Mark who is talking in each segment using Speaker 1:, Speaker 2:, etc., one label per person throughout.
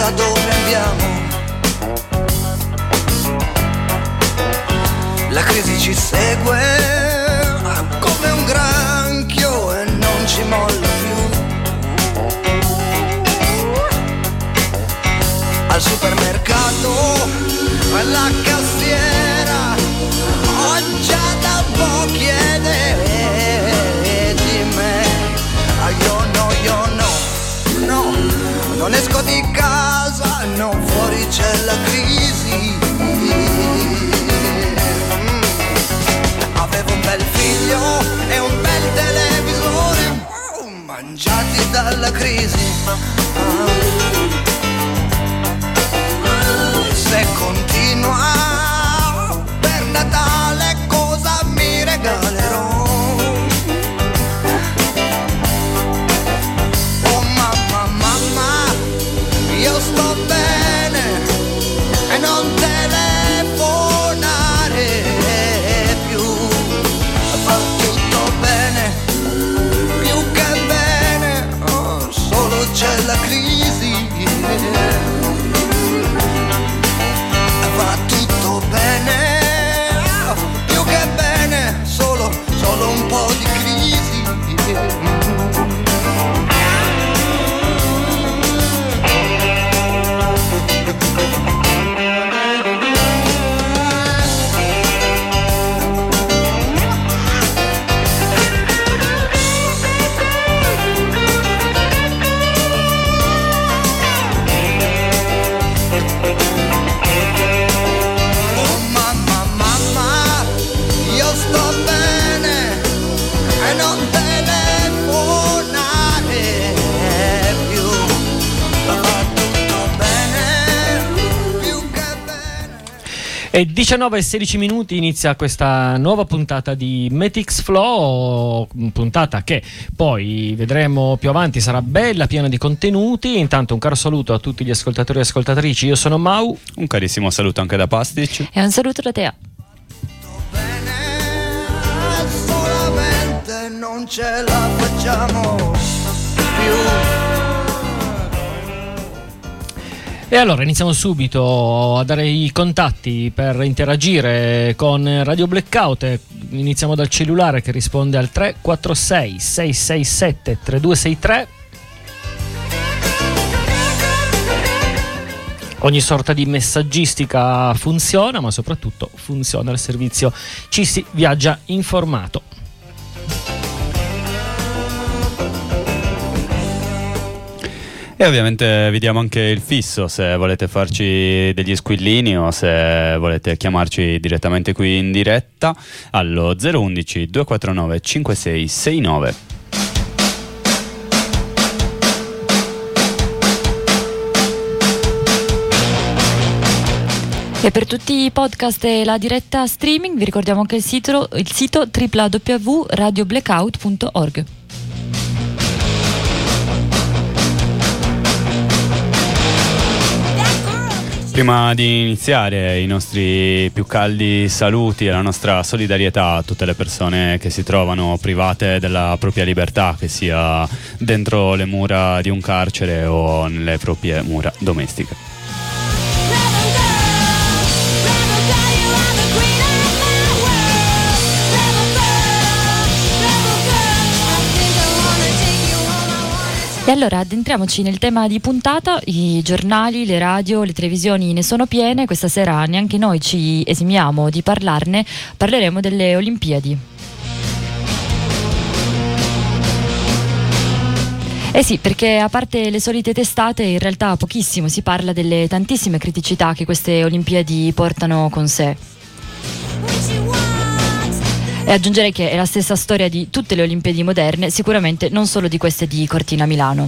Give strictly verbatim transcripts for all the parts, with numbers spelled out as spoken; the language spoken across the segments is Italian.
Speaker 1: a dove andiamo. La crisi ci segue come un granchio e non ci molla più. Al supermercato, alla cassiera, ho già da un po' chiede di me. Ah, io no, io no, no, non esco di casa, no, fuori c'è la crisi. Mm. Avevo un bel figlio e un bel televisore, oh, mangiati dalla crisi. Ah. Se continua per Natale cosa mi regalerò? Oh mamma, mamma, io sto bene e non telefonare più. Va tutto bene, più che bene, oh, solo c'è la crisi. Va tutto bene, più che bene, solo, solo un po' di crisi.
Speaker 2: E diciannove e sedici minuti inizia questa nuova puntata di Metix Flow, puntata che poi vedremo più avanti sarà bella, piena di contenuti. Intanto un caro saluto a tutti gli ascoltatori e ascoltatrici, io sono Mau.
Speaker 3: Un carissimo saluto anche da Pastic.
Speaker 4: E un saluto da Tea.
Speaker 1: Solamente non ce la facciamo più.
Speaker 2: E allora iniziamo subito a dare i contatti per interagire con Radio Blackout. Iniziamo dal cellulare che risponde al tre quattro sei sei sei sette tre due sei tre. Ogni sorta di messaggistica funziona, ma soprattutto funziona il servizio Ci si viaggia informato.
Speaker 3: E ovviamente vi diamo anche il fisso se volete farci degli squillini o se volete chiamarci direttamente qui in diretta allo zero uno uno due quattro nove cinque sei sei nove.
Speaker 4: E per tutti i podcast e la diretta streaming vi ricordiamo anche il sito, il sito w w w punto radio blackout punto org.
Speaker 3: Prima di iniziare i nostri più caldi saluti e la nostra solidarietà a tutte le persone che si trovano private della propria libertà, che sia dentro le mura di un carcere o nelle proprie mura domestiche.
Speaker 4: E allora addentriamoci nel tema di puntata. I giornali, le radio, le televisioni ne sono piene. Questa sera neanche noi ci esimiamo di parlarne. Parleremo delle Olimpiadi. Eh sì, perché a parte le solite testate in realtà pochissimo si parla delle tantissime criticità che queste Olimpiadi portano con sé. E aggiungerei che è la stessa storia di tutte le Olimpiadi moderne, sicuramente non solo di queste di Cortina Milano.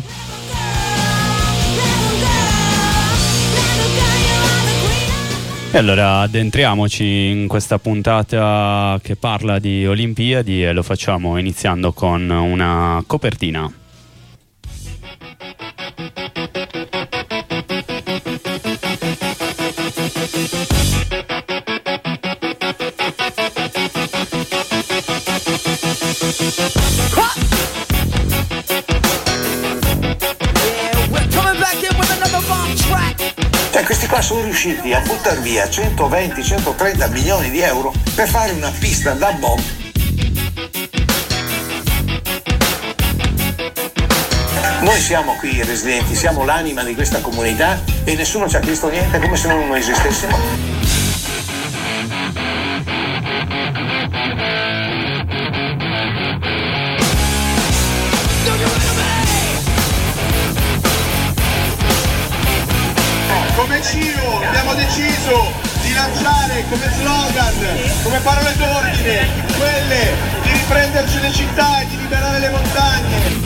Speaker 3: E allora addentriamoci in questa puntata che parla di Olimpiadi e lo facciamo iniziando con una copertina.
Speaker 1: Yeah, we're coming back in with another bomb track.
Speaker 5: ma sono riusciti a buttare via centoventi centotrenta milioni di euro per fare una pista da bob. Noi siamo qui residenti, siamo l'anima di questa comunità e nessuno ci ha chiesto niente, come se non noi esistessimo.
Speaker 6: Come C I O abbiamo deciso di lanciare come slogan, come parole d'ordine, quelle di riprenderci le città e di liberare le montagne.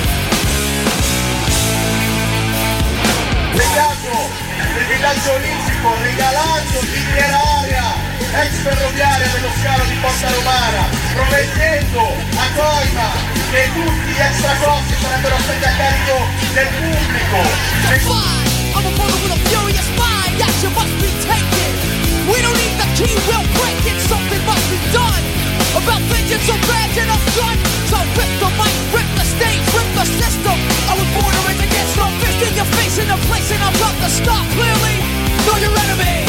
Speaker 6: Legando il villaggio olimpico, regalando l'intera area ex ferroviaria dello scalo di Porta Romana, promettendo a Coima che tutti gli extra costi sarebbero stati a carico del pubblico.
Speaker 7: I'm a brother with a furious mind, action must be taken. We don't need the key, we'll break it, something must be done. About vengeance so bad and I'm done. So rip the mic, rip the stage, rip the system. I was born to raise against no fist in your face in a place and I'm about to stop clearly. Know your enemy.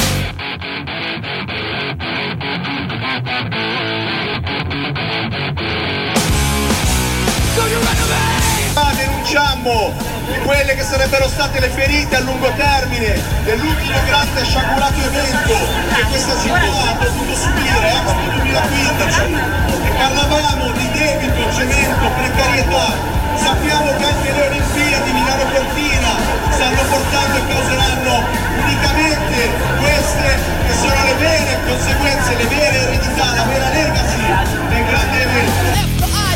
Speaker 7: Know your enemy.
Speaker 6: Denunciamo quelle che sarebbero state le ferite a lungo termine dell'ultimo grande sciagurato evento che questa città ha dovuto subire Expo duemilaquindici, e parlavamo di debito, cemento, precarietà. Sappiamo che anche le Olimpiadi Milano Cortina stanno portando e causeranno unicamente queste che sono le vere conseguenze, le vere eredità, la vera legacy del grande evento.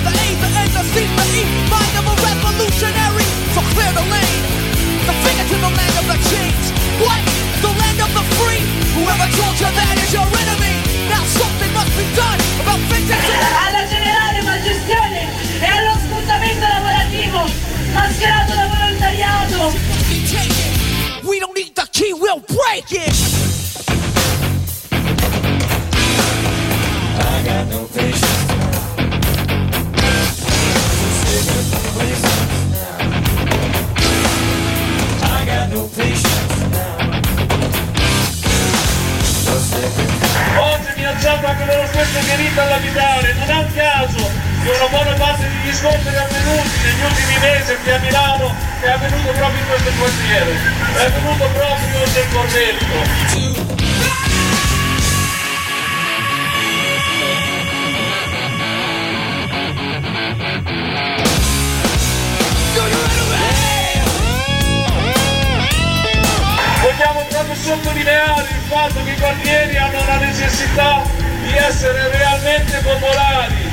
Speaker 7: Mind of a revolutionary, so clear the lane. The finger to the land of the chains. What? The land of the free. Whoever told you that is your enemy. Now something must be done about vengeance.
Speaker 8: Alla generale malgestione e allo sfruttamento lavorativo mascherato da volontariato.
Speaker 7: We don't need the key, we'll break it. I got no patience.
Speaker 9: Oggi mi alzato anche dello stesso diritto all'abitare, non è un caso che una buona parte degli scontri avvenuti negli ultimi mesi qui a Milano è avvenuto proprio in questo quartiere, è avvenuto proprio nel Cornetto. Vogliamo proprio sottolineare il fatto che i quartieri hanno la necessità di essere realmente popolari.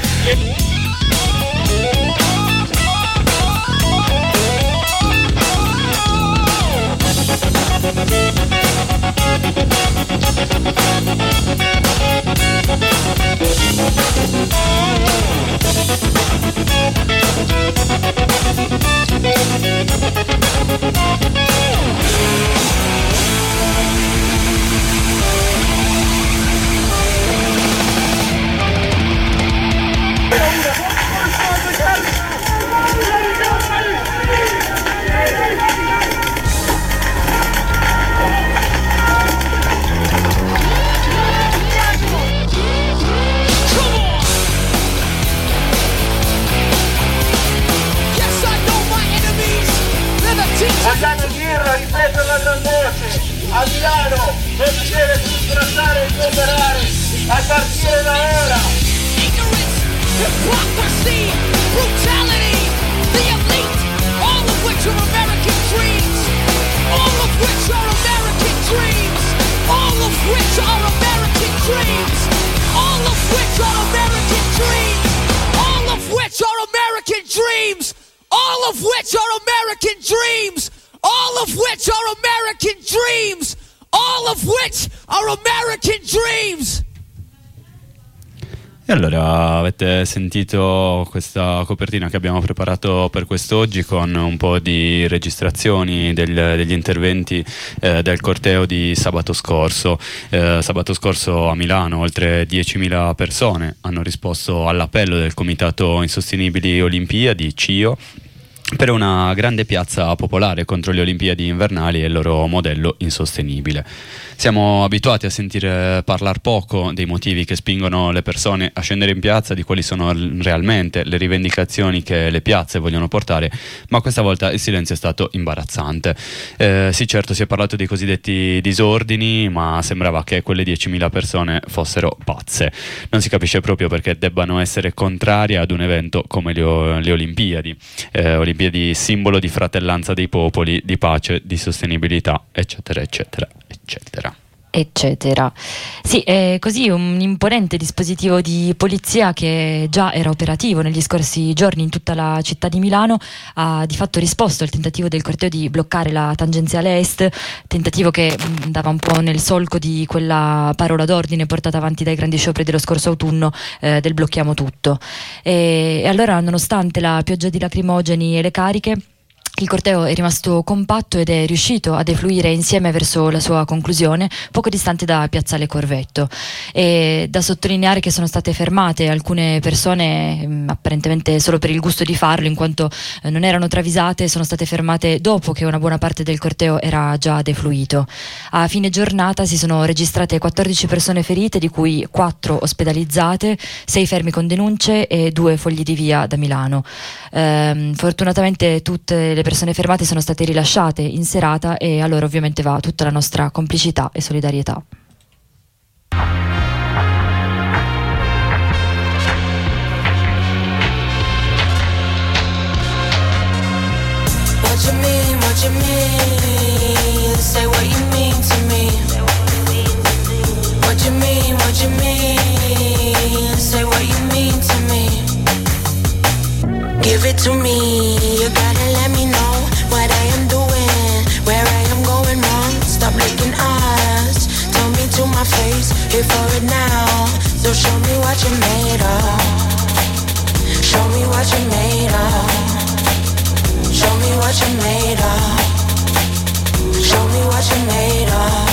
Speaker 9: Vogliamo dirlo, ripeto la gran voce, a Milano non si deve più sfrattare e cooperare, a partire da ora.
Speaker 7: Ignorance, hypocrisy, brutality, the elite, all of which are American dreams, all of which are American dreams, all of which are American dreams, all of which are American dreams, all of which are American dreams, all of which are American dreams, all of which are American dreams, all of which are American dreams.
Speaker 3: E allora avete sentito questa copertina che abbiamo preparato per quest'oggi con un po' di registrazioni del, degli interventi eh, del corteo di sabato scorso. Eh, sabato scorso a Milano oltre diecimila persone hanno risposto all'appello del Comitato Insostenibili Olimpiadi, C I O, per una grande piazza popolare contro le Olimpiadi invernali e il loro modello insostenibile. Siamo abituati a sentire parlare poco dei motivi che spingono le persone a scendere in piazza, di quali sono realmente le rivendicazioni che le piazze vogliono portare, ma questa volta il silenzio è stato imbarazzante. Eh, sì, certo, si è parlato dei cosiddetti disordini, ma sembrava che quelle diecimila persone fossero pazze. Non si capisce proprio perché debbano essere contrarie ad un evento come le, o- le Olimpiadi. Eh, Olimpiadi simbolo di fratellanza dei popoli, di pace, di sostenibilità, eccetera, eccetera, eccetera.
Speaker 4: eccetera. Sì, è così un imponente dispositivo di polizia che già era operativo negli scorsi giorni in tutta la città di Milano ha di fatto risposto al tentativo del corteo di bloccare la tangenziale est, tentativo che andava un po' nel solco di quella parola d'ordine portata avanti dai grandi scioperi dello scorso autunno, eh, del blocchiamo tutto. E, e allora, nonostante la pioggia di lacrimogeni e le cariche, il corteo è rimasto compatto ed è riuscito a defluire insieme verso la sua conclusione, poco distante da Piazzale Corvetto. E da sottolineare che sono state fermate alcune persone, mh, apparentemente solo per il gusto di farlo, in quanto eh, non erano travisate, sono state fermate dopo che una buona parte del corteo era già defluito. A fine giornata si sono registrate quattordici persone ferite, di cui quattro ospedalizzate, sei fermi con denunce e due fogli di via da Milano. Ehm, fortunatamente tutte le persone fermate sono state rilasciate in serata e a loro ovviamente va tutta la nostra complicità e solidarietà.
Speaker 10: What you mean, what you mean? Say what you mean to me. What you mean, what you mean? Say what you mean to me. Give it to me, you gotta let me know what I am doing, where I am going wrong. Stop licking eyes, tell me to my face, here for it now. So show me what you're made of. Show me what you're made of. Show me what you're made of. Show me what you're made of.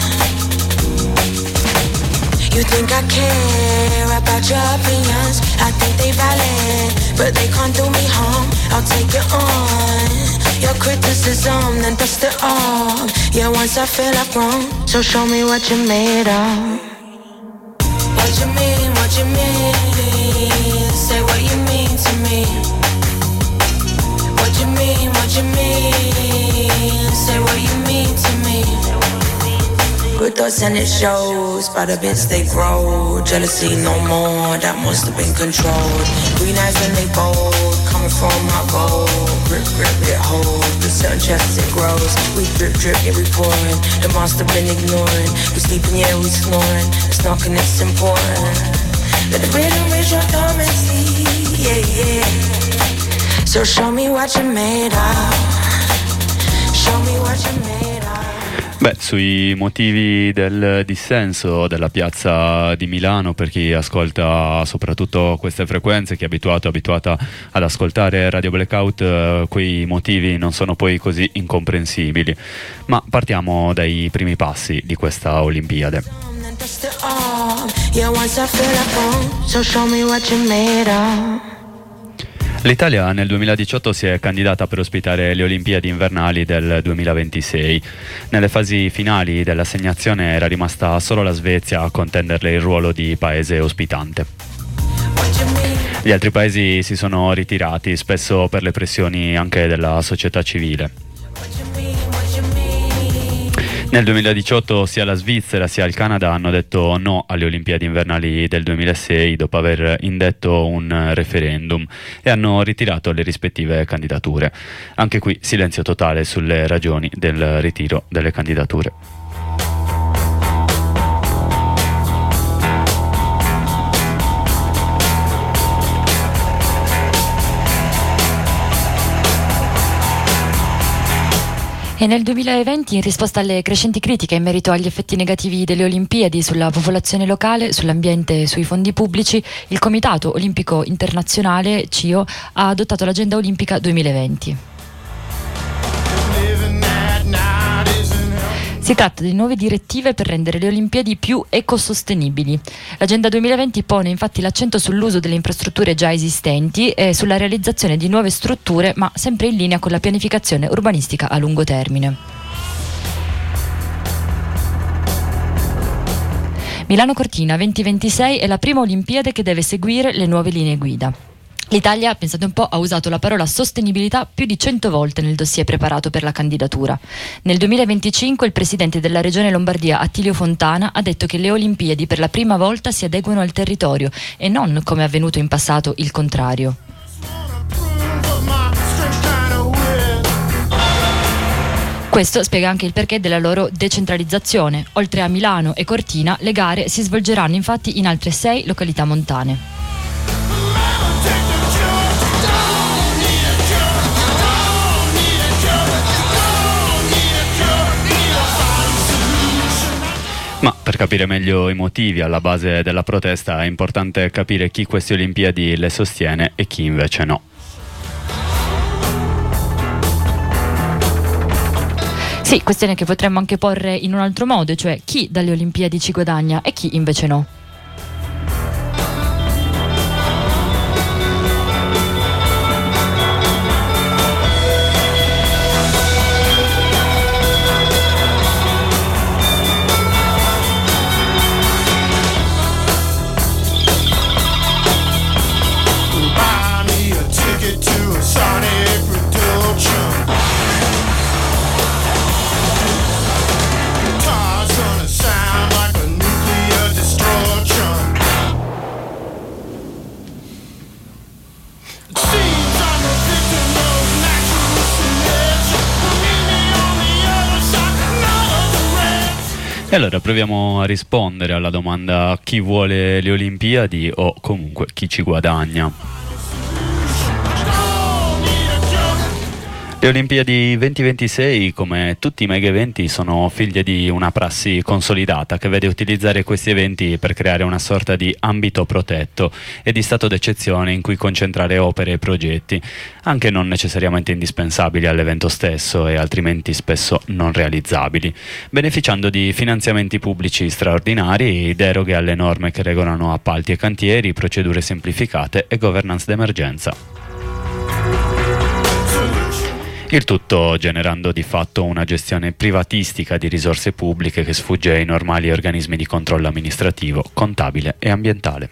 Speaker 10: You think I care about your opinions? I think they valid, but they can't do me harm. I'll take it on your criticism, then dust it off. Yeah, once I feel I've grown, so show me what you're made of. What you mean, what you mean? Say what you mean to me. What you mean, what you mean? Say what you mean to me. Good thoughts and it shows, by the bits they grow. Jealousy no more, that must have been controlled. Green eyes when they bold, coming from my goal. Grip, grip, it holds, the certain chest it grows. We drip, drip, yeah we pouring. The monster been ignoring. We sleeping, yeah we snoring. It's knocking, it's important. Let the rhythm reach your dormancy, yeah, yeah. So show me what you're made of. Show me what you're made of.
Speaker 3: Beh, sui motivi del dissenso della piazza di Milano, per chi ascolta soprattutto queste frequenze, chi è abituato, abituata ad ascoltare Radio Blackout, eh, quei motivi non sono poi così incomprensibili. Ma partiamo dai primi passi di questa Olimpiade. L'Italia nel duemiladiciotto si è candidata per ospitare le Olimpiadi invernali del duemilaventisei. Nelle fasi finali dell'assegnazione era rimasta solo la Svezia a contenderle il ruolo di paese ospitante. Gli altri paesi si sono ritirati, spesso per le pressioni anche della società civile. Nel duemiladiciotto sia la Svizzera sia il Canada hanno detto no alle Olimpiadi invernali del duemilasei dopo aver indetto un referendum e hanno ritirato le rispettive candidature. Anche qui silenzio totale sulle ragioni del ritiro delle candidature.
Speaker 4: E nel duemilaventi, in risposta alle crescenti critiche in merito agli effetti negativi delle Olimpiadi sulla popolazione locale, sull'ambiente e sui fondi pubblici, il Comitato Olimpico Internazionale, C I O, ha adottato l'Agenda Olimpica duemilaventi. Si tratta di nuove direttive per rendere le Olimpiadi più ecosostenibili. L'Agenda duemilaventi pone infatti l'accento sull'uso delle infrastrutture già esistenti e sulla realizzazione di nuove strutture, ma sempre in linea con la pianificazione urbanistica a lungo termine. Milano-Cortina duemilaventisei è la prima Olimpiade che deve seguire le nuove linee guida. L'Italia, pensate un po', ha usato la parola sostenibilità più di cento volte nel dossier preparato per la candidatura. Nel duemilaventicinque il presidente della regione Lombardia, Attilio Fontana, ha detto che le Olimpiadi per la prima volta si adeguano al territorio e non, come è avvenuto in passato, il contrario. Questo spiega anche il perché della loro decentralizzazione. Oltre a Milano e Cortina, le gare si svolgeranno infatti in altre sei località montane.
Speaker 3: Ma per capire meglio i motivi alla base della protesta è importante capire chi queste Olimpiadi le sostiene e chi invece no.
Speaker 4: Sì, questione che potremmo anche porre in un altro modo, cioè chi dalle Olimpiadi ci guadagna e chi invece no.
Speaker 3: E allora proviamo a rispondere alla domanda: chi vuole le Olimpiadi o comunque chi ci guadagna? Le Olimpiadi duemilaventisei, come tutti i mega eventi, sono figlie di una prassi consolidata che vede utilizzare questi eventi per creare una sorta di ambito protetto e di stato d'eccezione in cui concentrare opere e progetti, anche non necessariamente indispensabili all'evento stesso e altrimenti spesso non realizzabili, beneficiando di finanziamenti pubblici straordinari, deroghe alle norme che regolano appalti e cantieri, procedure semplificate e governance d'emergenza. Il tutto generando di fatto una gestione privatistica di risorse pubbliche che sfugge ai normali organismi di controllo amministrativo, contabile e ambientale.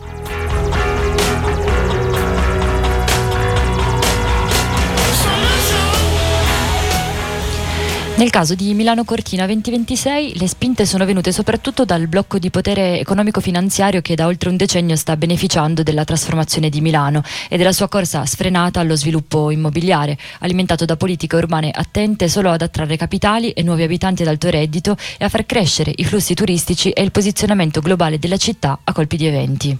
Speaker 4: Nel caso di Milano-Cortina duemilaventisei le spinte sono venute soprattutto dal blocco di potere economico-finanziario che da oltre un decennio sta beneficiando della trasformazione di Milano e della sua corsa sfrenata allo sviluppo immobiliare, alimentato da politiche urbane attente solo ad attrarre capitali e nuovi abitanti ad alto reddito e a far crescere i flussi turistici e il posizionamento globale della città a colpi di eventi.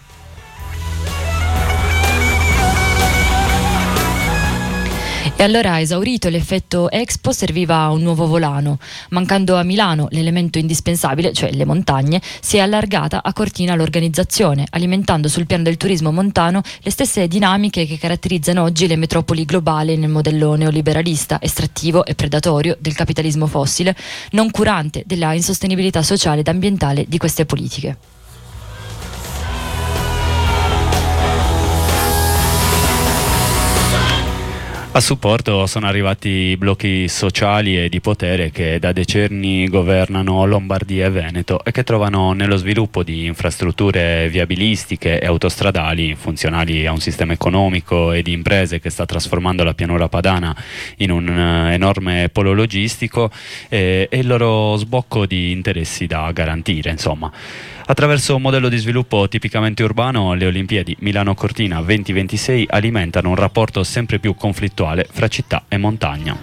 Speaker 4: E allora, esaurito l'effetto Expo, serviva un nuovo volano. Mancando a Milano l'elemento indispensabile, cioè le montagne, si è allargata a Cortina l'organizzazione, alimentando sul piano del turismo montano le stesse dinamiche che caratterizzano oggi le metropoli globali nel modello neoliberalista, estrattivo e predatorio del capitalismo fossile, non curante della insostenibilità sociale ed ambientale di queste politiche.
Speaker 3: A supporto sono arrivati i blocchi sociali e di potere che da decenni governano Lombardia e Veneto e che trovano nello sviluppo di infrastrutture viabilistiche e autostradali funzionali a un sistema economico e di imprese che sta trasformando la pianura padana in un uh, enorme polo logistico e, e il loro sbocco di interessi da garantire, insomma. Attraverso un modello di sviluppo tipicamente urbano, le Olimpiadi Milano-Cortina duemilaventisei alimentano un rapporto sempre più conflittuale fra città e montagna.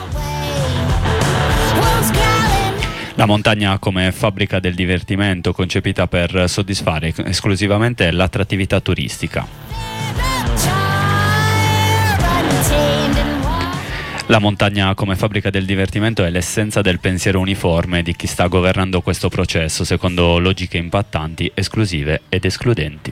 Speaker 3: La montagna come fabbrica del divertimento concepita per soddisfare esclusivamente l'attrattività turistica. La montagna come fabbrica del divertimento è l'essenza del pensiero uniforme di chi sta governando questo processo secondo logiche impattanti, esclusive ed escludenti.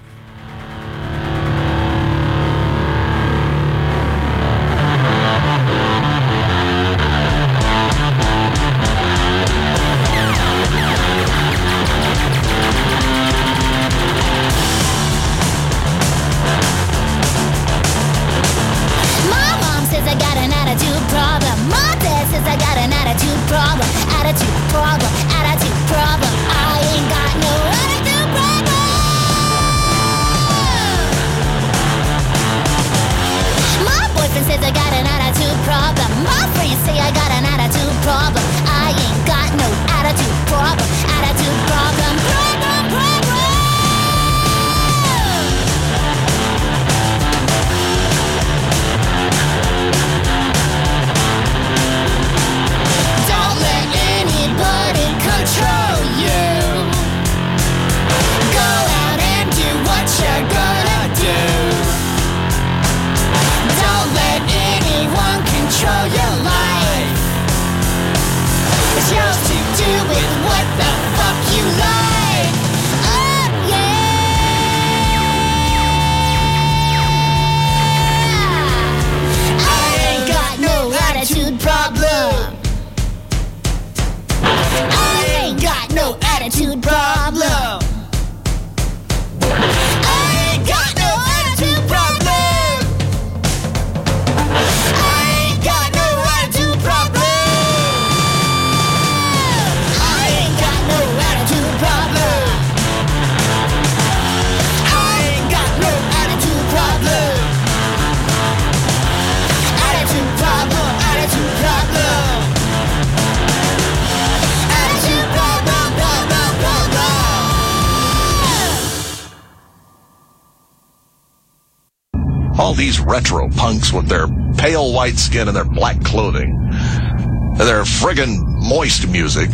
Speaker 11: All these retro punks with their pale white skin and their black clothing. And their friggin' moist music.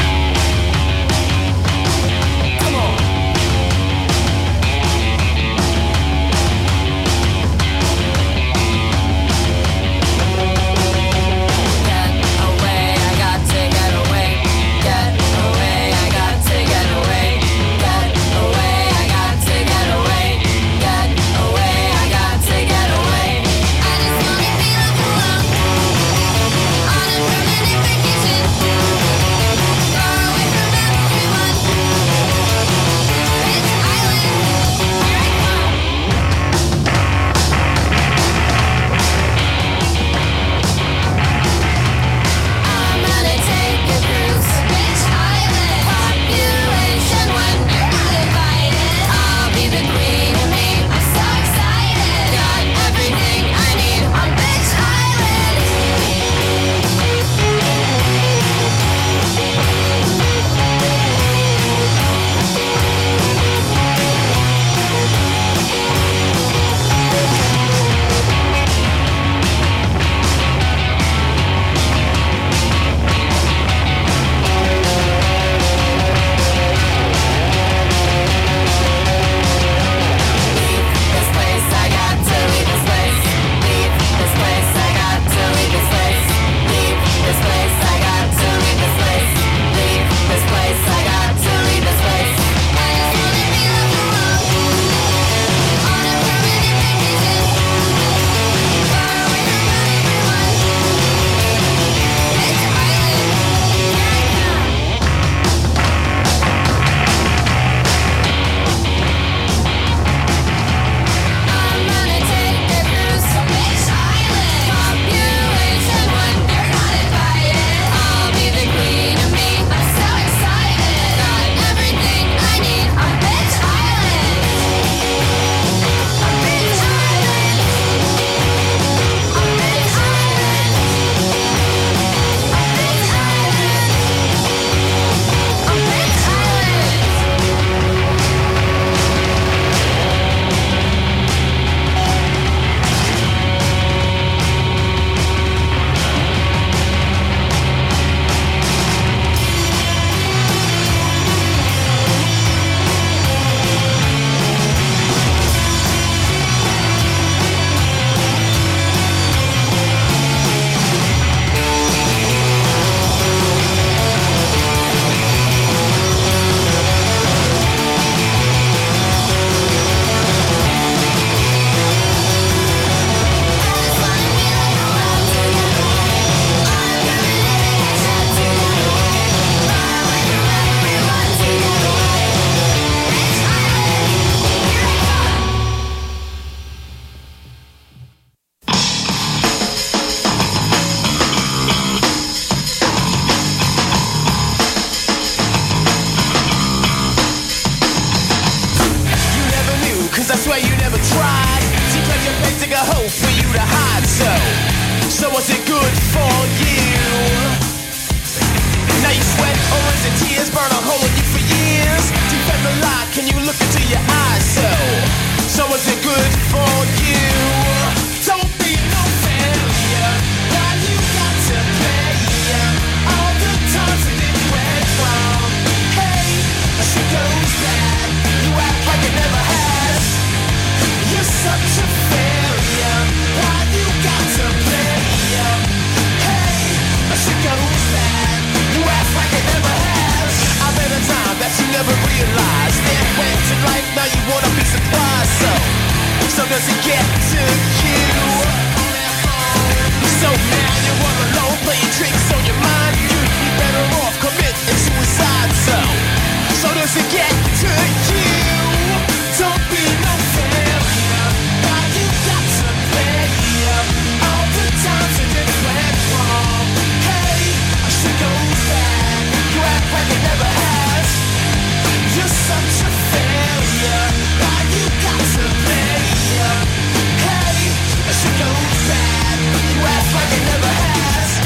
Speaker 10: Hey, she goes bad. You act like it never has.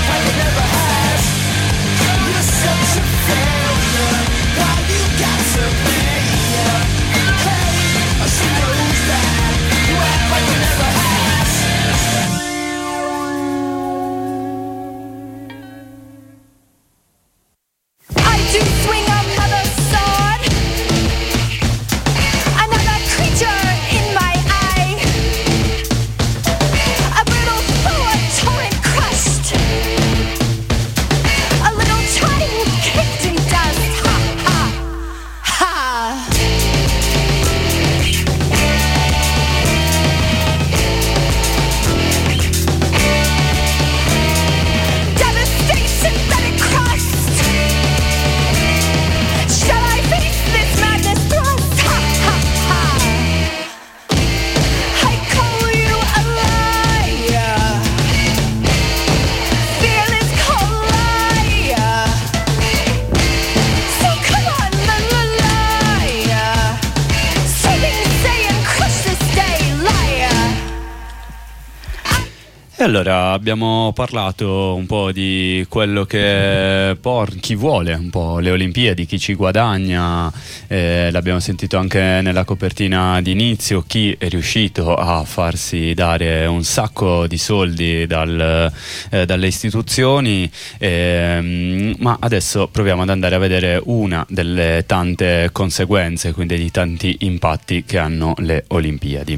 Speaker 3: Allora, abbiamo parlato un po' di quello che por- chi vuole un po' le Olimpiadi, chi ci guadagna, eh, l'abbiamo sentito anche nella copertina d'inizio, chi è riuscito a farsi dare un sacco di soldi dal, eh, dalle istituzioni, eh, ma adesso proviamo ad andare a vedere una delle tante conseguenze, quindi di tanti impatti che hanno le Olimpiadi.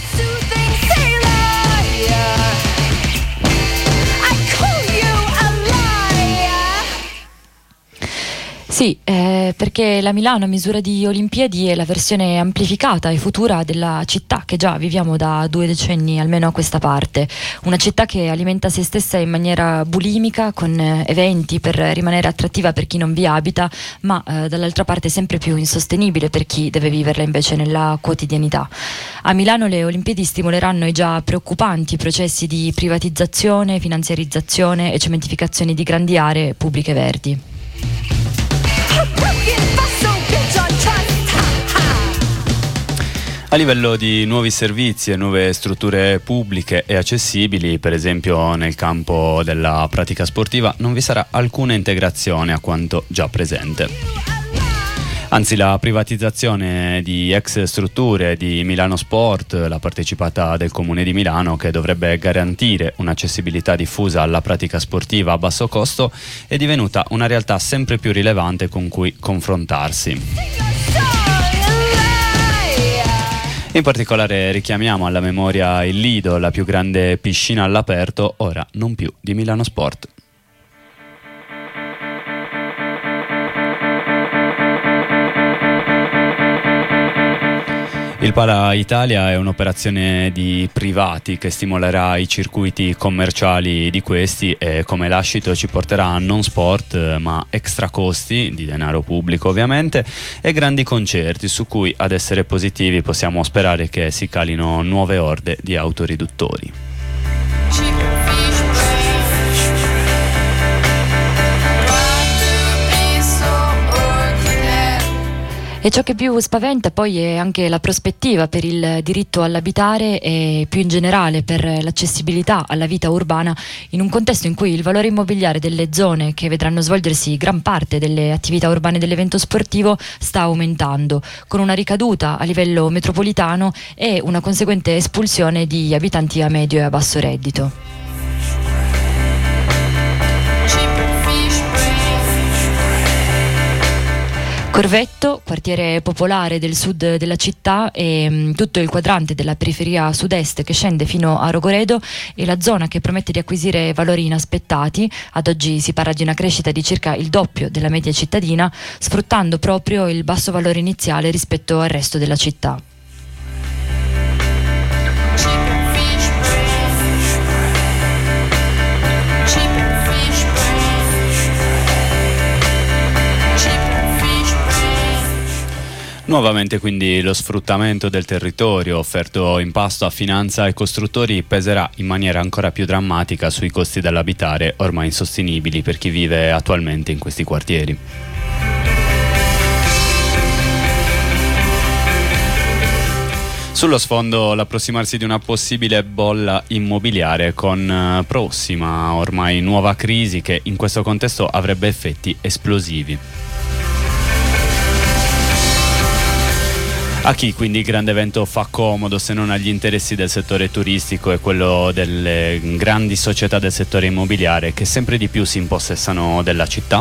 Speaker 4: Sì, eh, perché la Milano a misura di Olimpiadi è la versione amplificata e futura della città che già viviamo da due decenni almeno a questa parte, una città che alimenta se stessa in maniera bulimica con eventi per rimanere attrattiva per chi non vi abita, ma eh, dall'altra parte sempre più insostenibile per chi deve viverla invece nella quotidianità. A Milano le Olimpiadi stimoleranno i già preoccupanti processi di privatizzazione, finanziarizzazione e cementificazione di grandi aree pubbliche verdi.
Speaker 3: A livello di nuovi servizi e nuove strutture pubbliche e accessibili, per esempio nel campo della pratica sportiva, non vi sarà alcuna integrazione a quanto già presente. Anzi, la privatizzazione di ex strutture di Milano Sport, la partecipata del Comune di Milano, che dovrebbe garantire un'accessibilità diffusa alla pratica sportiva a basso costo, è divenuta una realtà sempre più rilevante con cui confrontarsi. In particolare richiamiamo alla memoria il Lido, la più grande piscina all'aperto, ora non più di Milano Sport. Il Pala Italia è un'operazione di privati che stimolerà i circuiti commerciali di questi e come lascito ci porterà a non sport ma extra costi di denaro pubblico ovviamente e grandi concerti su cui ad essere positivi possiamo sperare che si calino nuove orde di autoriduttori.
Speaker 4: E ciò che più spaventa poi è anche la prospettiva per il diritto all'abitare e più in generale per l'accessibilità alla vita urbana in un contesto in cui il valore immobiliare delle zone che vedranno svolgersi gran parte delle attività urbane dell'evento sportivo sta aumentando, con una ricaduta a livello metropolitano e una conseguente espulsione di abitanti a medio e a basso reddito. Corvetto, quartiere popolare del sud della città e mh, tutto il quadrante della periferia sud-est che scende fino a Rogoredo è la zona che promette di acquisire valori inaspettati. Ad oggi si parla di una crescita di circa il doppio della media cittadina, sfruttando proprio il basso valore iniziale rispetto al resto della città.
Speaker 3: Nuovamente quindi lo sfruttamento del territorio offerto in pasto a finanza e costruttori peserà in maniera ancora più drammatica sui costi dell'abitare ormai insostenibili per chi vive attualmente in questi quartieri. Sullo sfondo l'approssimarsi di una possibile bolla immobiliare con prossima ormai nuova crisi che in questo contesto avrebbe effetti esplosivi. A chi quindi il grande evento fa comodo se non agli interessi del settore turistico e quello delle grandi società del settore immobiliare che sempre di più si impossessano della città?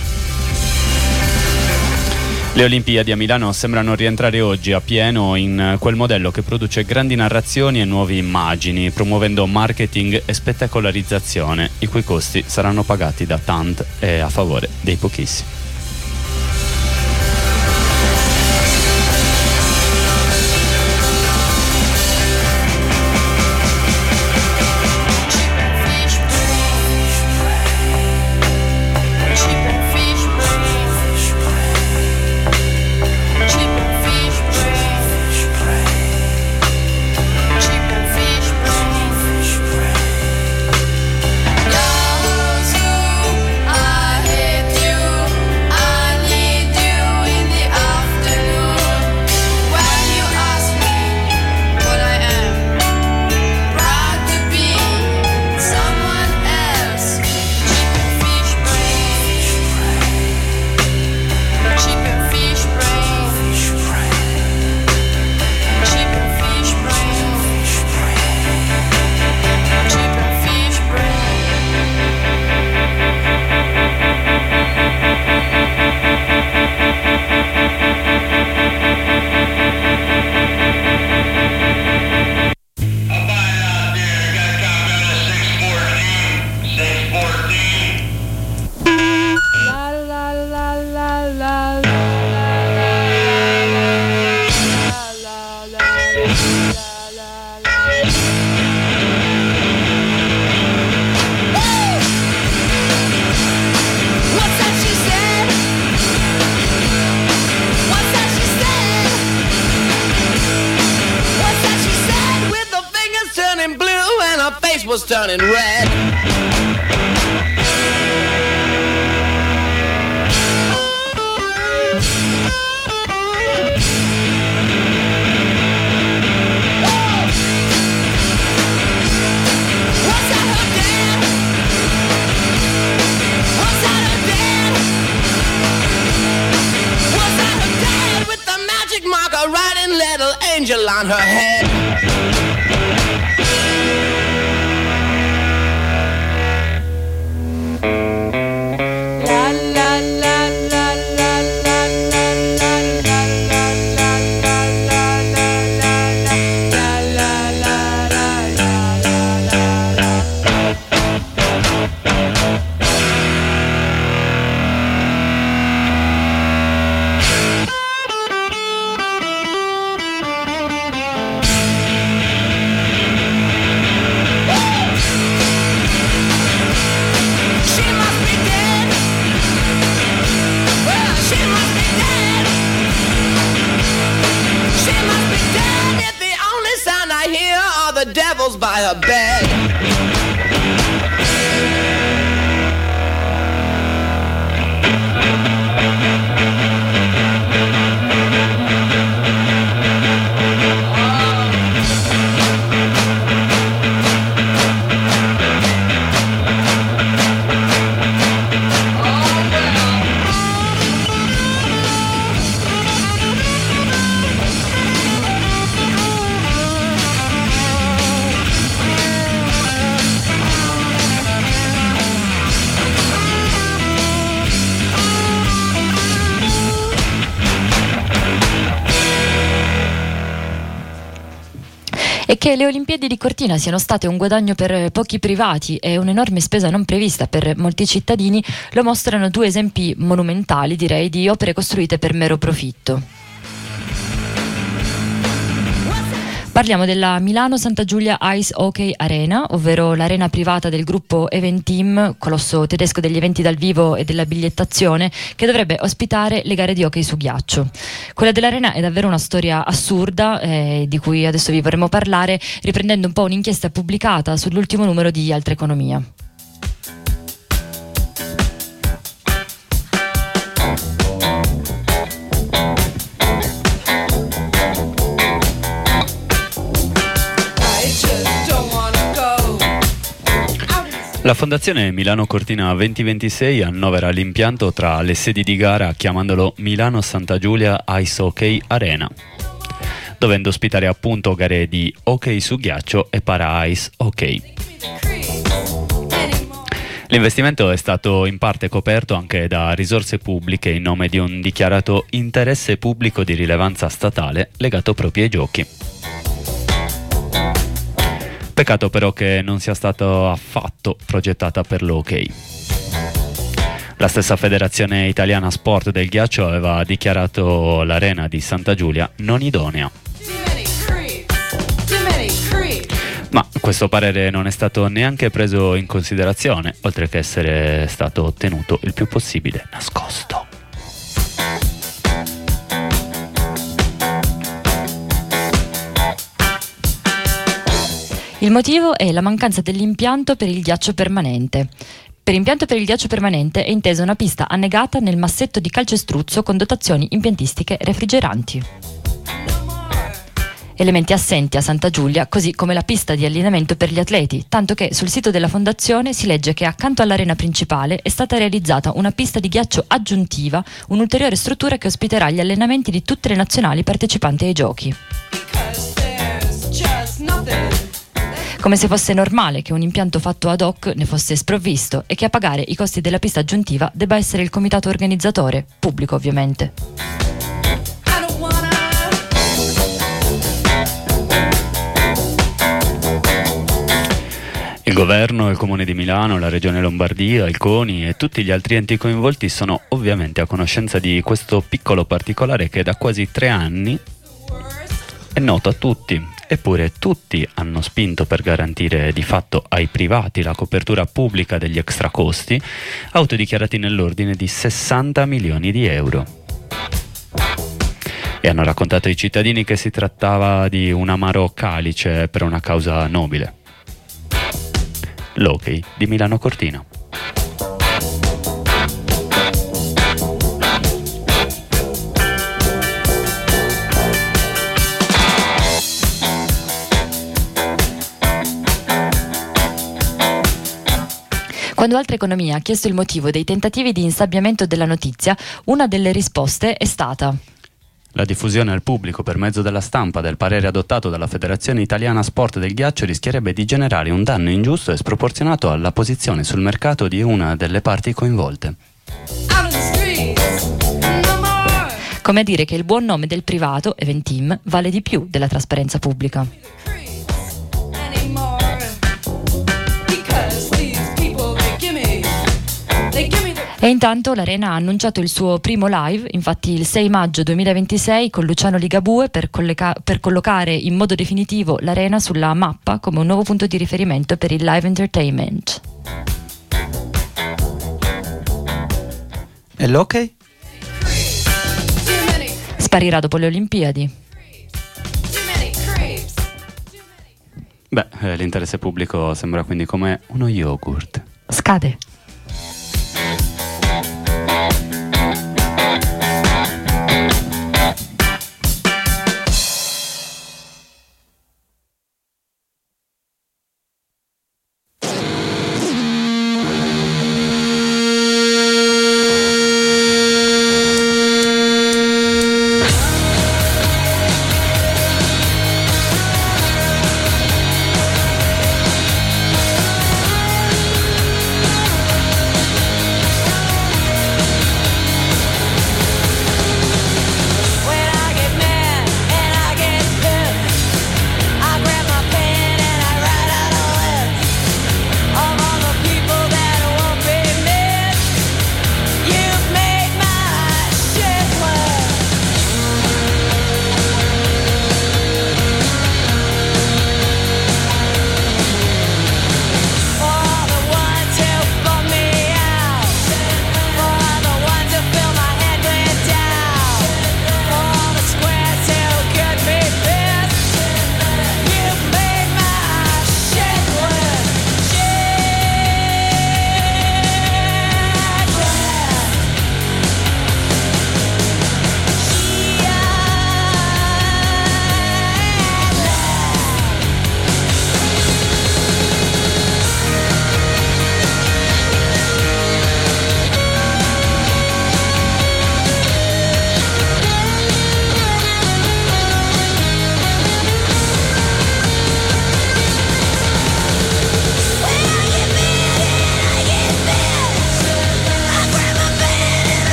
Speaker 3: Le Olimpiadi a Milano sembrano rientrare oggi a pieno in quel modello che produce grandi narrazioni e nuove immagini, promuovendo marketing e spettacolarizzazione, i cui costi saranno pagati da tanti e a favore dei pochissimi.
Speaker 1: Was turning red. Angel on her head. By her bed.
Speaker 4: E che le Olimpiadi di Cortina siano state un guadagno per pochi privati e un'enorme spesa non prevista per molti cittadini lo mostrano due esempi monumentali, direi, di opere costruite per mero profitto. Parliamo della Milano Santa Giulia Ice Hockey Arena, ovvero l'arena privata del gruppo Event Team, colosso tedesco degli eventi dal vivo e della bigliettazione, che dovrebbe ospitare le gare di hockey su ghiaccio. Quella dell'arena è davvero una storia assurda, eh, di cui adesso vi vorremmo parlare, riprendendo un po' un'inchiesta pubblicata sull'ultimo numero di Altra Economia.
Speaker 3: La Fondazione Milano Cortina duemilaventisei annovera l'impianto tra le sedi di gara chiamandolo Milano Santa Giulia Ice Hockey Arena, dovendo ospitare appunto gare di hockey su ghiaccio e para ice hockey. L'investimento è stato in parte coperto anche da risorse pubbliche in nome di un dichiarato interesse pubblico di rilevanza statale legato proprio ai giochi. Peccato però che non sia stata affatto progettata per l'hockey. La stessa Federazione Italiana Sport del Ghiaccio aveva dichiarato l'arena di Santa Giulia non idonea. Ma questo parere non è stato neanche preso in considerazione, oltre che essere stato ottenuto il più possibile nascosto.
Speaker 4: Il motivo è la mancanza dell'impianto per il ghiaccio permanente. Per impianto per il ghiaccio permanente è intesa una pista annegata nel massetto di calcestruzzo con dotazioni impiantistiche refrigeranti. Elementi assenti a Santa Giulia, così come la pista di allenamento per gli atleti, tanto che sul sito della fondazione si legge che accanto all'arena principale è stata realizzata una pista di ghiaccio aggiuntiva, un'ulteriore struttura che ospiterà gli allenamenti di tutte le nazionali partecipanti ai giochi. Come se fosse normale che un impianto fatto ad hoc ne fosse sprovvisto e che a pagare i costi della pista aggiuntiva debba essere il comitato organizzatore, pubblico ovviamente.
Speaker 3: Il governo, il Comune di Milano, la Regione Lombardia, il CONI e tutti gli altri enti coinvolti sono ovviamente a conoscenza di questo piccolo particolare che da quasi tre anni è noto a tutti, eppure tutti hanno spinto per garantire di fatto ai privati la copertura pubblica degli extracosti, autodichiarati nell'ordine di sessanta milioni di euro. E hanno raccontato ai cittadini che si trattava di un amaro calice per una causa nobile. L'hockey di Milano Cortina.
Speaker 4: Quando Altra Economia ha chiesto il motivo dei tentativi di insabbiamento della notizia, una delle risposte è stata:
Speaker 3: la diffusione al pubblico per mezzo della stampa del parere adottato dalla Federazione Italiana Sport del Ghiaccio rischierebbe di generare un danno ingiusto e sproporzionato alla posizione sul mercato di una delle parti coinvolte.
Speaker 4: Come a dire che il buon nome del privato, Eventim, vale di più della trasparenza pubblica. E intanto l'Arena ha annunciato il suo primo live, infatti il sei maggio duemilaventisei, con Luciano Ligabue per, collega- per collocare in modo definitivo l'Arena sulla mappa come un nuovo punto di riferimento per il live entertainment.
Speaker 3: E l'hockey?
Speaker 4: Sparirà dopo le Olimpiadi.
Speaker 3: Beh, eh, l'interesse pubblico sembra quindi come uno yogurt.
Speaker 4: Scade.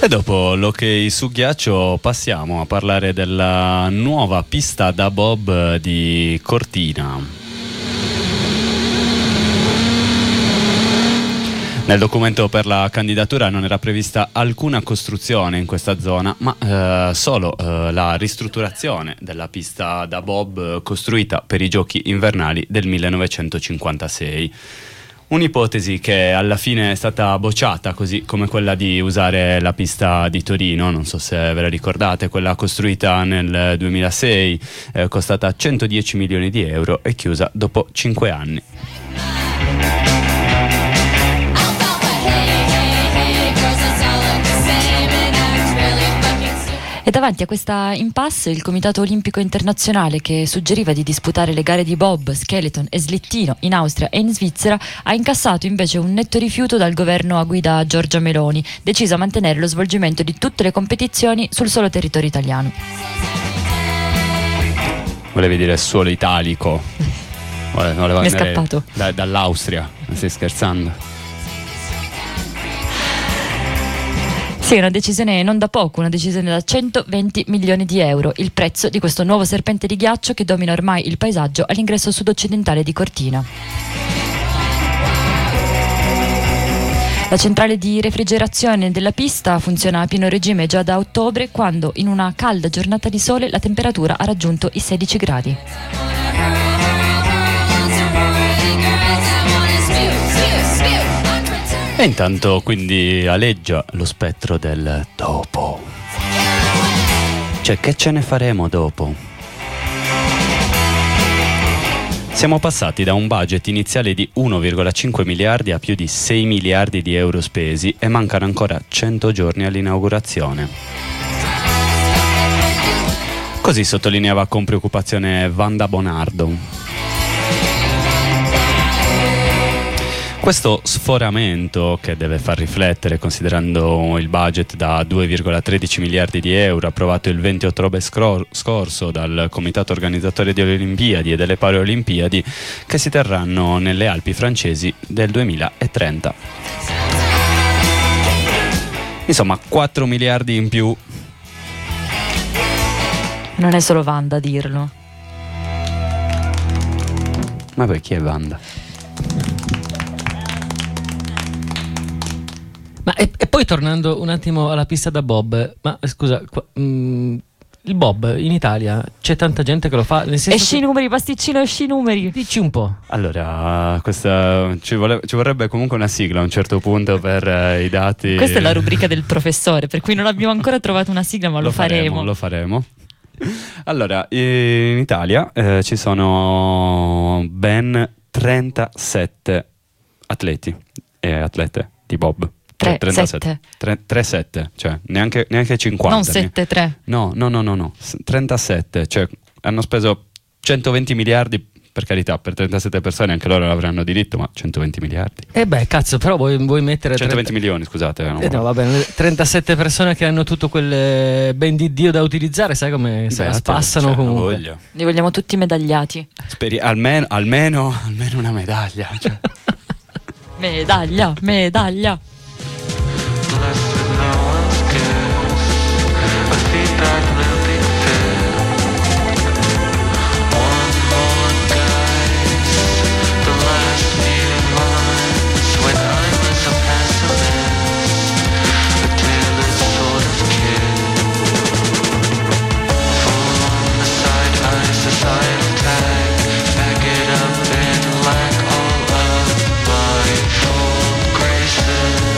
Speaker 3: E dopo l'hockey su ghiaccio passiamo a parlare della nuova pista da bob di Cortina. Nel documento per la candidatura non era prevista alcuna costruzione in questa zona, ma eh, solo eh, la ristrutturazione della pista da bob costruita per i giochi invernali del millenovecentocinquantasei. Un'ipotesi che alla fine è stata bocciata, così come quella di usare la pista di Torino, non so se ve la ricordate, quella costruita nel duemilasei, eh, costata centodieci milioni di euro e chiusa dopo cinque anni.
Speaker 4: E davanti a questa impasse il Comitato Olimpico Internazionale, che suggeriva di disputare le gare di bob, skeleton e slittino in Austria e in Svizzera, ha incassato invece un netto rifiuto dal governo a guida Giorgia Meloni, deciso a mantenere lo svolgimento di tutte le competizioni sul solo territorio italiano.
Speaker 3: Volevi dire suolo italico? Voleva
Speaker 4: Mi è scappato.
Speaker 3: Da, dall'Austria, stai scherzando?
Speaker 4: Sì, una decisione non da poco, una decisione da centoventi milioni di euro, il prezzo di questo nuovo serpente di ghiaccio che domina ormai il paesaggio all'ingresso sud-occidentale di Cortina. La centrale di refrigerazione della pista funziona a pieno regime già da ottobre, quando in una calda giornata di sole la temperatura ha raggiunto i sedici gradi.
Speaker 3: E intanto quindi aleggia lo spettro del dopo. Cioè, che ce ne faremo dopo? Siamo passati da un budget iniziale di uno virgola cinque miliardi a più di sei miliardi di euro spesi e mancano ancora cento giorni all'inaugurazione. Così sottolineava con preoccupazione Wanda Bonardo. Questo sforamento, che deve far riflettere considerando il budget da due virgola tredici miliardi di euro approvato il venti ottobre scor- scorso dal comitato organizzatore delle Olimpiadi e delle Paralimpiadi, che si terranno nelle Alpi francesi del duemilatrenta. Insomma, quattro miliardi in più.
Speaker 4: Non è solo Wanda a dirlo.
Speaker 3: Ma poi chi è Wanda?
Speaker 2: Ma e, e poi tornando un attimo alla pista da bob, ma scusa, qua, mh, il bob in Italia c'è tanta gente che lo fa, nel senso
Speaker 4: esci i
Speaker 2: che...
Speaker 4: numeri, pasticcino, esci i numeri.
Speaker 2: Dici un po'.
Speaker 3: Allora, questa ci, vole... ci vorrebbe comunque una sigla a un certo punto per eh, i dati.
Speaker 4: Questa è la rubrica del professore, per cui non abbiamo ancora trovato una sigla, ma lo,
Speaker 3: lo
Speaker 4: faremo.
Speaker 3: Lo faremo. Allora, in Italia eh, ci sono ben trentasette atleti e atlete di bob.
Speaker 4: tre,
Speaker 3: trentasette. tre, sette, cioè neanche, neanche cinquanta.
Speaker 4: Non sette, tre.
Speaker 3: No, no, no, no, no, trentasette, cioè hanno speso centoventi miliardi, per carità, per trentasette persone anche loro avranno diritto, ma centoventi miliardi.
Speaker 2: E eh beh, cazzo, però vuoi, vuoi mettere
Speaker 3: centoventi
Speaker 2: trenta...
Speaker 3: milioni, scusate. No,
Speaker 2: eh no, va bene, trentasette persone che hanno tutto quel ben di Dio da utilizzare, sai come se la spassano, cioè, comunque.
Speaker 3: Voglia.
Speaker 4: Li vogliamo tutti medagliati.
Speaker 3: Speri almeno, almeno, almeno una medaglia. Cioè.
Speaker 4: Medaglia, medaglia.
Speaker 12: Back it up and lack all of my full graces.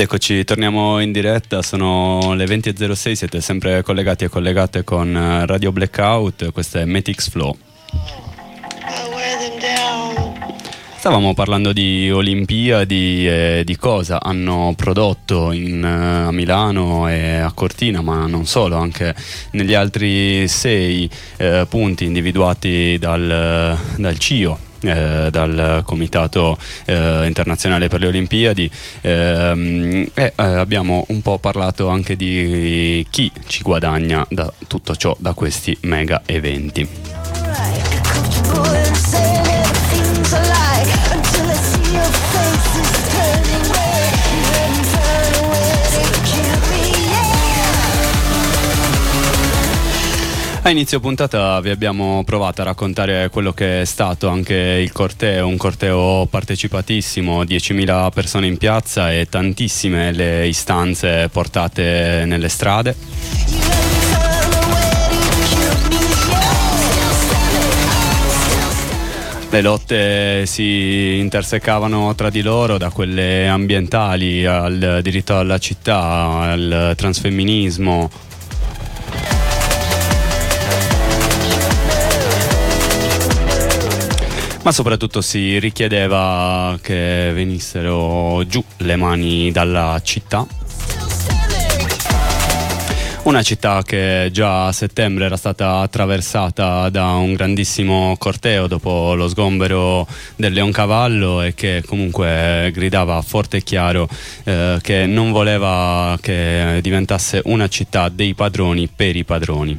Speaker 3: eccoci, torniamo in diretta, sono le venti e zero sei, siete sempre collegati e collegate con Radio Blackout, questo è Metix Flow. Stavamo parlando di Olimpiadi e di cosa hanno prodotto in, a Milano e a Cortina, ma non solo, anche negli altri sei eh, punti individuati dal, dal C I O. Eh, dal Comitato eh, Internazionale per le Olimpiadi ehm, e eh, abbiamo un po' parlato anche di chi ci guadagna da tutto ciò, da questi mega eventi. A inizio puntata vi abbiamo provato a raccontare quello che è stato anche il corteo, un corteo partecipatissimo, diecimila persone in piazza e tantissime le istanze portate nelle strade. Le lotte si intersecavano tra di loro, da quelle ambientali al diritto alla città, al transfemminismo. Ma soprattutto si richiedeva che venissero giù le mani dalla città. Una città che già a settembre era stata attraversata da un grandissimo corteo dopo lo sgombero del Leoncavallo e che comunque gridava forte e chiaro eh, che non voleva che diventasse una città dei padroni per i padroni.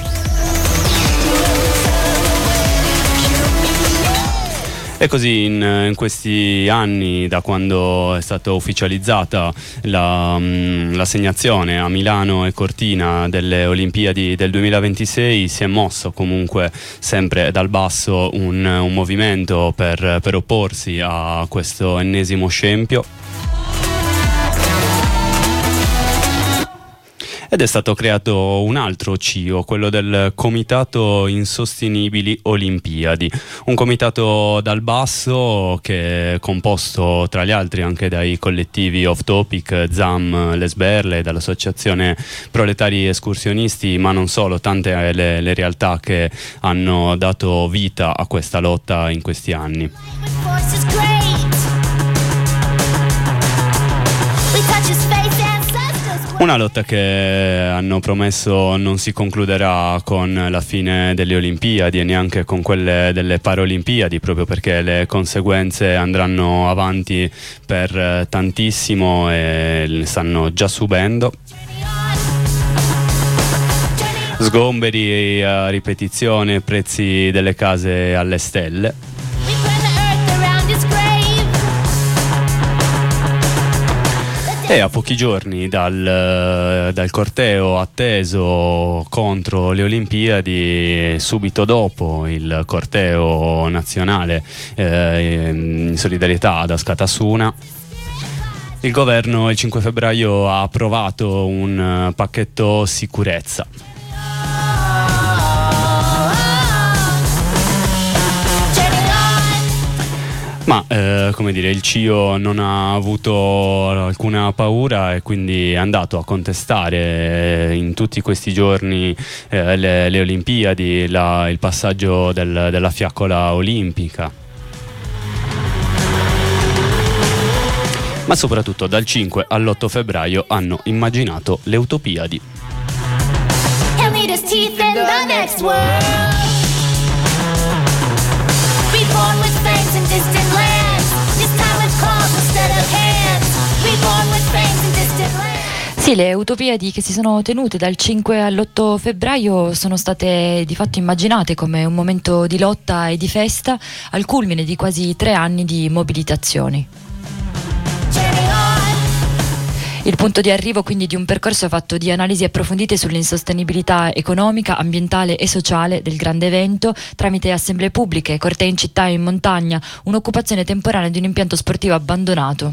Speaker 3: E così in, in questi anni, da quando è stata ufficializzata la, mh, l'assegnazione a Milano e Cortina delle Olimpiadi del duemilaventisei, si è mosso comunque sempre dal basso un, un movimento per, per opporsi a questo ennesimo scempio. Ed è stato creato un altro C I O, quello del Comitato Insostenibili Olimpiadi, un comitato dal basso che è composto tra gli altri anche dai collettivi Off Topic, ZAM, Le Sberle, dall'Associazione Proletari Escursionisti, ma non solo, tante le, le realtà che hanno dato vita a questa lotta in questi anni. Una lotta che hanno promesso non si concluderà con la fine delle Olimpiadi e neanche con quelle delle Paralimpiadi, proprio perché le conseguenze andranno avanti per tantissimo e le stanno già subendo. Sgomberi a ripetizione, prezzi delle case alle stelle. E a pochi giorni dal, dal corteo atteso contro le Olimpiadi, subito dopo il corteo nazionale eh, in solidarietà ad Askatasuna, il governo il cinque febbraio ha approvato un pacchetto sicurezza. Ma eh, come dire, il C I O non ha avuto alcuna paura e quindi è andato a contestare in tutti questi giorni eh, le, le Olimpiadi, la, il passaggio del, della fiaccola olimpica. Ma soprattutto dal cinque all'otto febbraio hanno immaginato le Utopiadi.
Speaker 4: Sì, le Utopiadi che si sono tenute dal cinque all'otto febbraio sono state di fatto immaginate come un momento di lotta e di festa al culmine di quasi tre anni di mobilitazioni. Il punto di arrivo quindi di un percorso fatto di analisi approfondite sull'insostenibilità economica, ambientale e sociale del grande evento tramite assemblee pubbliche, cortei in città e in montagna, un'occupazione temporanea di un impianto sportivo abbandonato.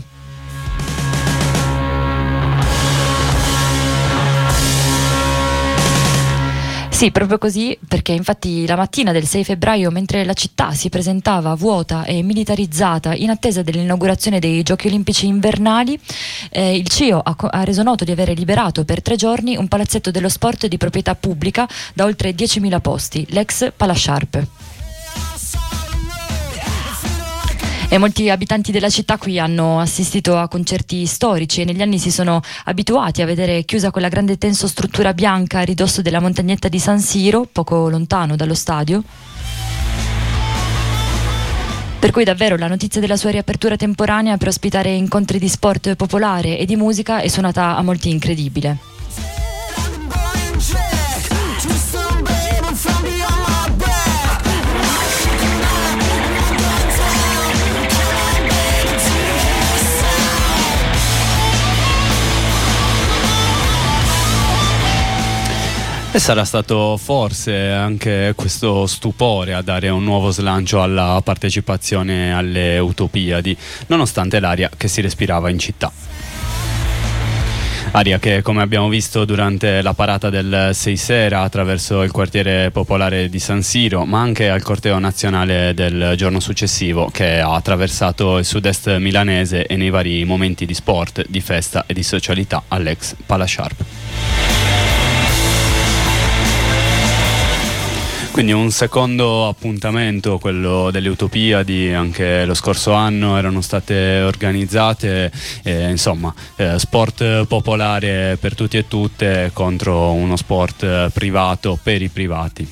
Speaker 4: Sì, proprio così, perché infatti la mattina del sei febbraio, mentre la città si presentava vuota e militarizzata in attesa dell'inaugurazione dei Giochi Olimpici invernali, eh, il C I O ha, ha reso noto di aver liberato per tre giorni un palazzetto dello sport di proprietà pubblica da oltre diecimila posti, l'ex Pala Sharp. E molti abitanti della città qui hanno assistito a concerti storici e negli anni si sono abituati a vedere chiusa quella grande tensostruttura bianca a ridosso della montagnetta di San Siro, poco lontano dallo stadio. Per cui davvero la notizia della sua riapertura temporanea per ospitare incontri di sport popolare e di musica è suonata a molti incredibile.
Speaker 3: E sarà stato forse anche questo stupore a dare un nuovo slancio alla partecipazione alle Utopiadi, nonostante l'aria che si respirava in città. Aria che, come abbiamo visto durante la parata del sei sera attraverso il quartiere popolare di San Siro, ma anche al corteo nazionale del giorno successivo, che ha attraversato il sud-est milanese e nei vari momenti di sport, di festa e di socialità all'ex Pala Sharp. Quindi un secondo appuntamento, quello delle Utopiadi, anche lo scorso anno erano state organizzate, eh, insomma eh, sport popolare per tutti e tutte contro uno sport privato per i privati.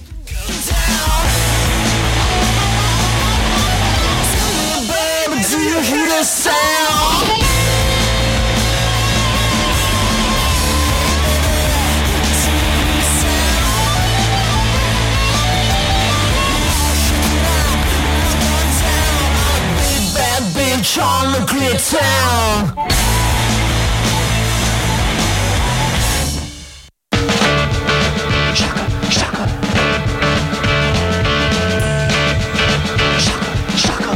Speaker 12: On the great town. Shaka, shaka. Shaka, shaka.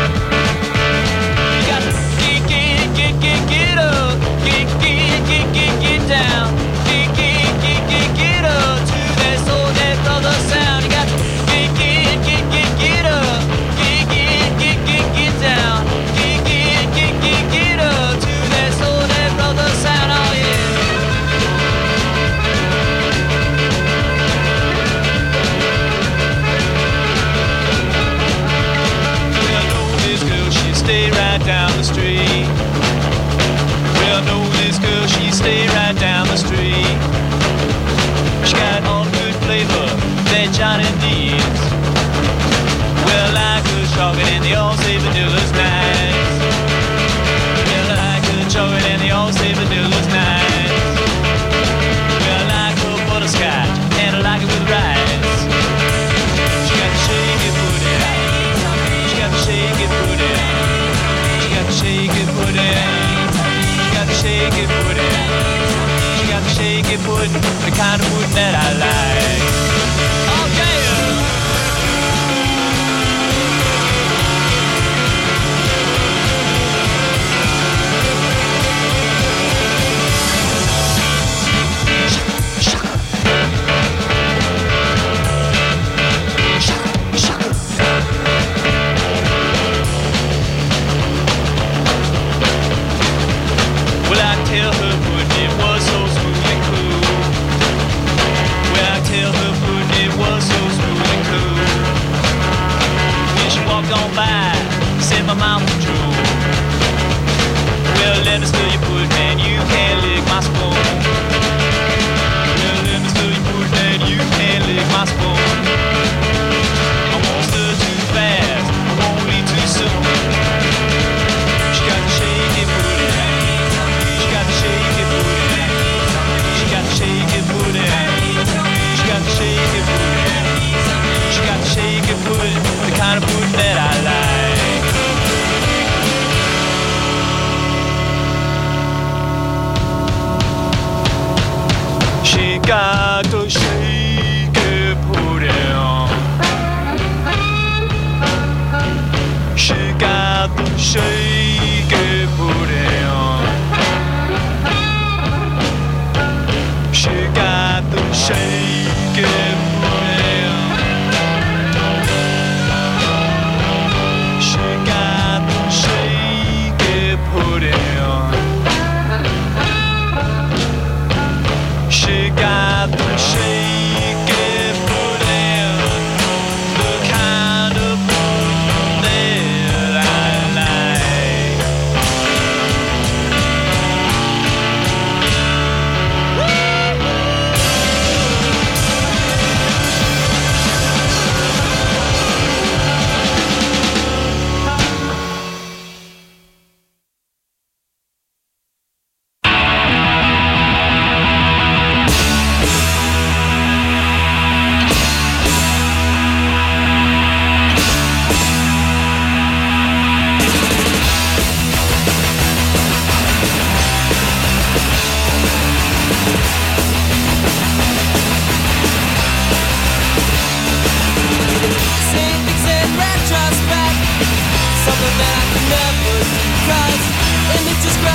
Speaker 12: You gotta get, get, get, get, get up. Get, get, get, get, get down. Get, get, get, get, get up to that soul, that brother sound. You got to get, get, get, get, get up. Get, get, get, get, get down. Get up to that soul, that brother sound, oh yeah. Well, I know this girl, she stay right down the street. Well, I know this girl, she stay right down the street. She got all the good flavor that Johnny needs. Well, like good chocolate and the all-say vanilla's nice. Chocolate and the all say vanilla's nice. Well, I like her butterscotch and I like it with rice. She got the shake it booty. She got the shake it booty. She got the shake it booty. She got the shake it booty. She got the shake it booty, the kind of booty that I like. Oh yeah. Tell her pudding it was so smooth and cool. Well, I tell her pudding it was so smooth and cool. When she walked on by, said my mouth was drool. Well, let me steal your pudding and you can't lick my spoon. Well, let me steal your pudding and you can't lick my spoon. I won't stir too fast, I won't leave too soon. She got the shaky pudding. She got the shake it booty. She got the shake it booty. She got the shake it booty. She got the shake it booty, the kind of booty that I like.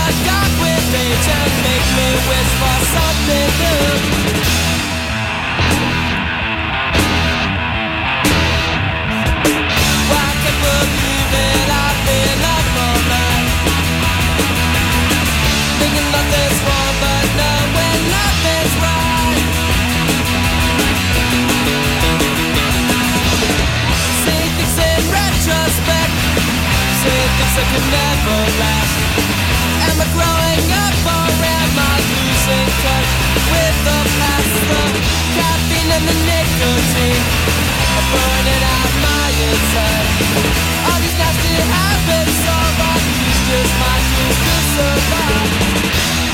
Speaker 10: struck dark with age and make me wish for something new. Well, I can't believe that I've been up all night, thinking nothing's wrong but knowing nothing's right. Say things in retrospect, say things that could never last. Am I growing up or am I losing touch with the past? The caffeine and the nicotine are burning out my inside. All these nasty habits are all these just my tools to survive.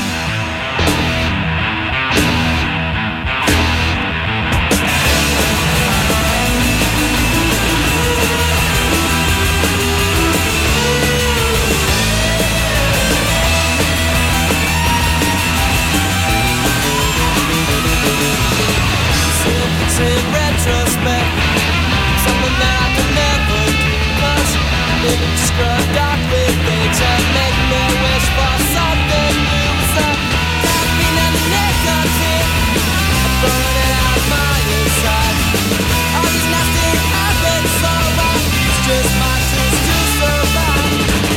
Speaker 10: In retrospect, something that I could never do, 'cause living struck dark with age and make me wish for something new. So caffeine and nicotine are burning out my inside. All these nasty habits are all it's just my tools to survive.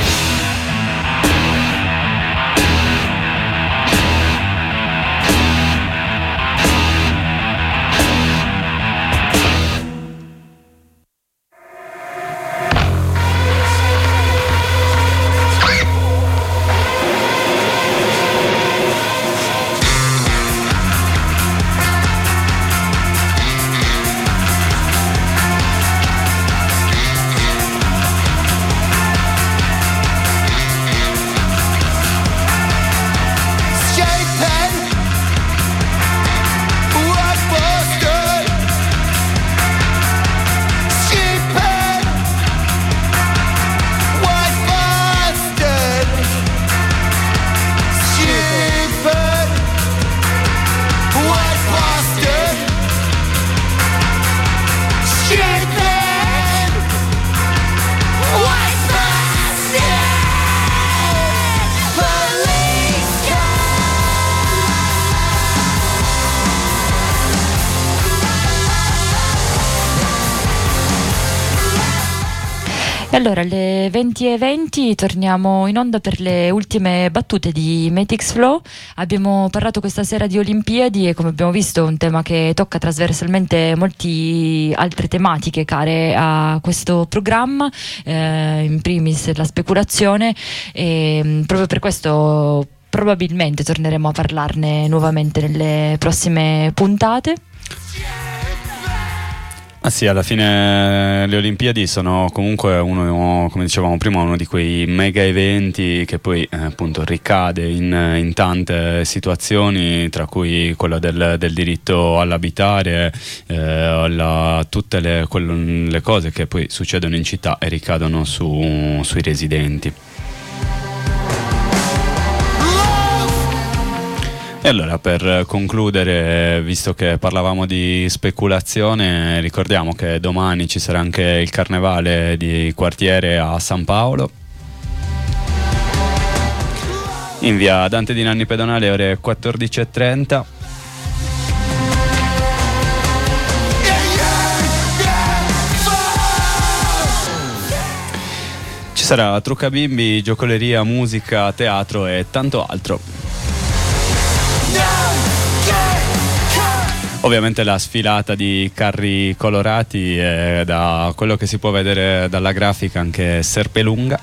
Speaker 4: E allora alle venti e venti torniamo in onda per le ultime battute di Matix Flow. Abbiamo parlato questa sera di Olimpiadi e, come abbiamo visto, un tema che tocca trasversalmente molte altre tematiche care a questo programma, eh, in primis la speculazione, e proprio per questo probabilmente torneremo a parlarne nuovamente nelle prossime puntate.
Speaker 3: Ah sì, alla fine le Olimpiadi sono comunque uno, come dicevamo prima, uno di quei mega eventi che poi eh, appunto ricade in, in tante situazioni, tra cui quella del, del diritto all'abitare, eh, alla, tutte le, quelle, le cose che poi succedono in città e ricadono su, sui residenti. E allora, per concludere, visto che parlavamo di speculazione, ricordiamo che domani ci sarà anche il carnevale di quartiere a San Paolo, in via Dante di Nanni Pedonale, ore quattordici e trenta. Ci sarà trucca bimbi, giocoleria, musica, teatro e tanto altro. Ovviamente la sfilata di carri colorati è, da quello che si può vedere dalla grafica, anche serpelunga.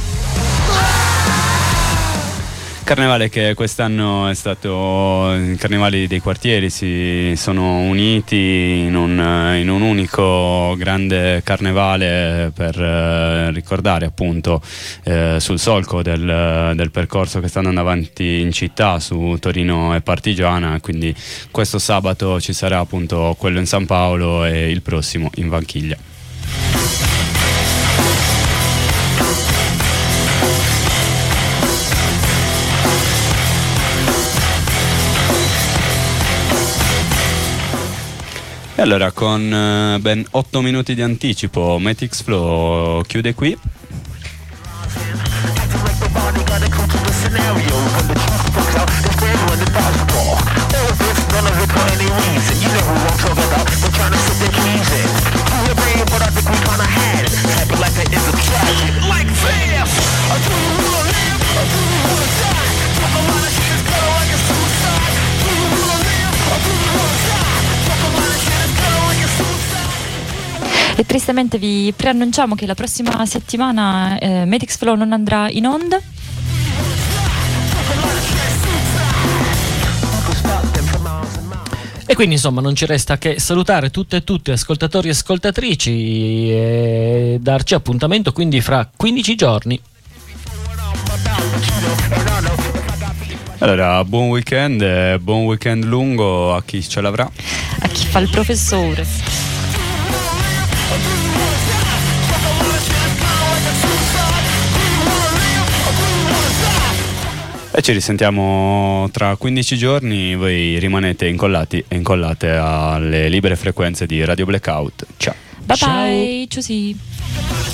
Speaker 3: Carnevale che quest'anno è stato, i carnevali dei quartieri si sono uniti in un, in un unico grande carnevale per eh, ricordare appunto eh, sul solco del, del percorso che sta andando avanti in città su Torino e Partigiana. Quindi questo sabato ci sarà appunto quello in San Paolo e il prossimo in Vanchiglia. E allora, con uh, ben otto minuti di anticipo, Matix Flow chiude qui.
Speaker 13: scenario. When the truth comes out, the fans run the dodgeball. All of this, none of it for any reason. You know who I'm talking about, they're trying to slip their keys in. To your brain, but I think we kinda had it. Type of like that is a tragic. Like this, I do you wanna live, I do you wanna die. Talk a lot of shit, it's kinda like a suicide. Do you wanna live, I do you wanna die. Talk a lot of shit, it's kinda like a suicide.
Speaker 4: E tristemente vi preannunciamo che la prossima settimana eh, Metix Flow non andrà in onda.
Speaker 2: E quindi insomma non ci resta che salutare tutte e tutti ascoltatori e ascoltatrici e darci appuntamento quindi fra quindici giorni.
Speaker 3: Allora, buon weekend, eh, buon weekend lungo a chi ce l'avrà.
Speaker 4: A chi fa il professore.
Speaker 3: E ci risentiamo tra quindici giorni, voi rimanete incollati e incollate alle libere frequenze di Radio Blackout. Ciao.
Speaker 4: Bye bye, ciao.